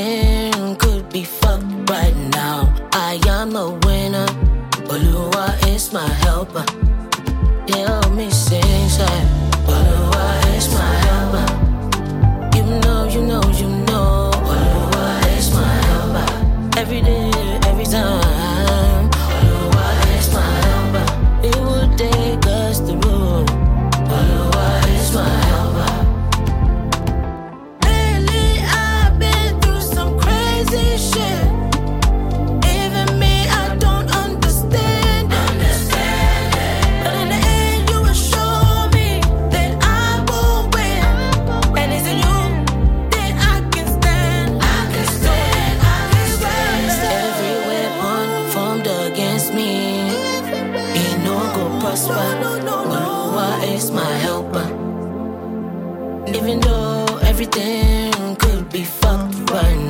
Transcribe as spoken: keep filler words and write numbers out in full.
everything could be fucked right now. I am the winner. Oluwa is my helper. They help me sing, say, Oluwa is my helper. You know, you know, you know, Oluwa is my helper. Every day, every time, Oluwa is my helper. It would take us the road. Oluwa is my helper. Lately, I've been through some crazy shit. Even me, I don't understand it. Understand it. But in the end, you will show me that I will win. And it's in you that I can stand. I can stand, I can stand. Every weapon formed against me, it no go prosper. Oluwa is my helper. Even though everything could be fucked right now.